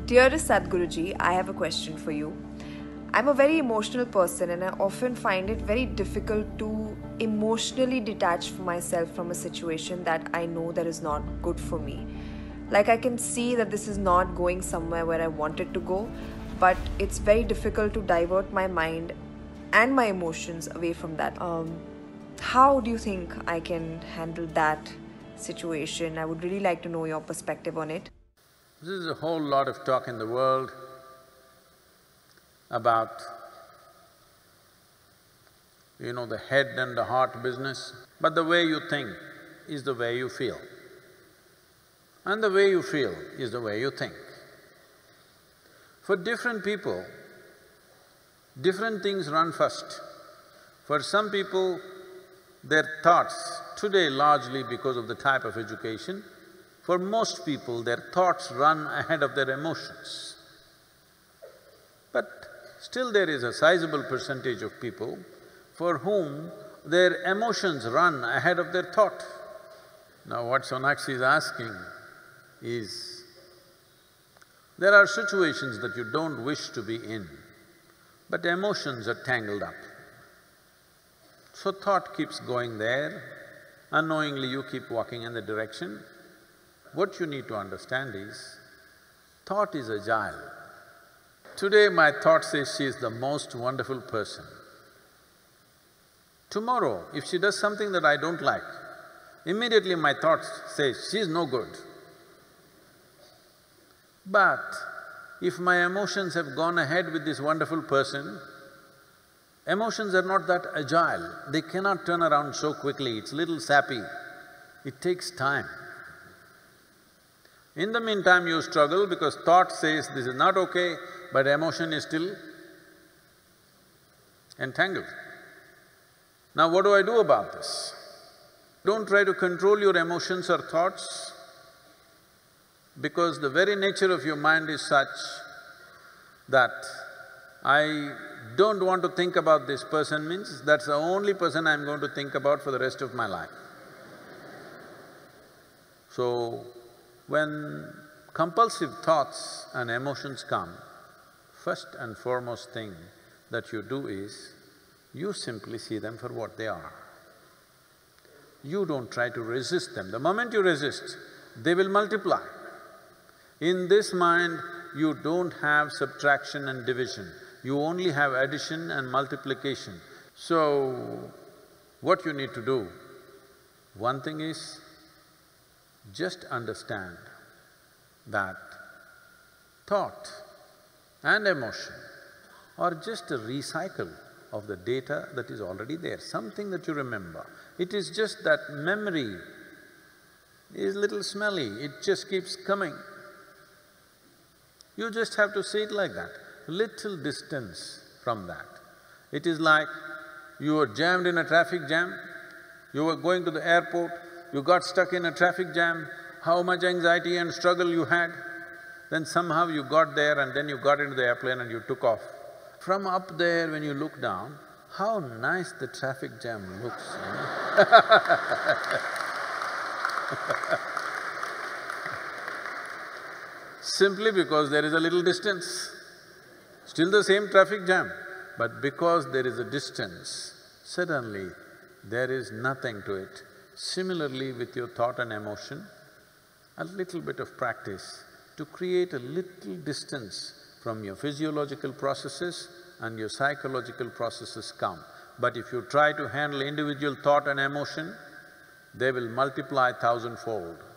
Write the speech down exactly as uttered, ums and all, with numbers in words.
Dearest Sadhguruji, I have a question for you. I'm a very emotional person and I often find it very difficult to emotionally detach myself from a situation that I know that is not good for me. Like I can see that this is not going somewhere where I want it to go, but it's very difficult to divert my mind and my emotions away from that. Um, how do you think I can handle that situation? I would really like to know your perspective on it. There's a whole lot of talk in the world about, you know, the head and the heart business. But the way you think is the way you feel. And the way you feel is the way you think. For different people, different things run first. For some people, their thoughts, today largely because of the type of education, for most people, their thoughts run ahead of their emotions. But still there is a sizable percentage of people for whom their emotions run ahead of their thought. Now what Sonakshi is asking is, there are situations that you don't wish to be in, but emotions are tangled up. So thought keeps going there, unknowingly you keep walking in the direction. What you need to understand is, thought is agile. Today my thought says she is the most wonderful person. Tomorrow, if she does something that I don't like, immediately my thought says, she is no good. But if my emotions have gone ahead with this wonderful person, emotions are not that agile, they cannot turn around so quickly, it's little sappy, it takes time. In the meantime, you struggle because thought says this is not okay, but emotion is still entangled. Now what do I do about this? Don't try to control your emotions or thoughts, because the very nature of your mind is such that I don't want to think about this person means that's the only person I'm going to think about for the rest of my life. So, when compulsive thoughts and emotions come, first and foremost thing that you do is, you simply see them for what they are. You don't try to resist them. The moment you resist, they will multiply. In this mind, you don't have subtraction and division, you only have addition and multiplication. So, what you need to do, one thing is, just understand that thought and emotion are just a recycle of the data that is already there, something that you remember. It is just that memory is little smelly, it just keeps coming. You just have to see it like that, little distance from that. It is like you were jammed in a traffic jam, you were going to the airport, you got stuck in a traffic jam, how much anxiety and struggle you had, then somehow you got there and then you got into the airplane and you took off. From up there when you look down, how nice the traffic jam looks, you know? Simply because there is a little distance. Still the same traffic jam, but because there is a distance, suddenly there is nothing to it. Similarly with your thought and emotion, a little bit of practice to create a little distance from your physiological processes and your psychological processes come. But if you try to handle individual thought and emotion, they will multiply thousandfold.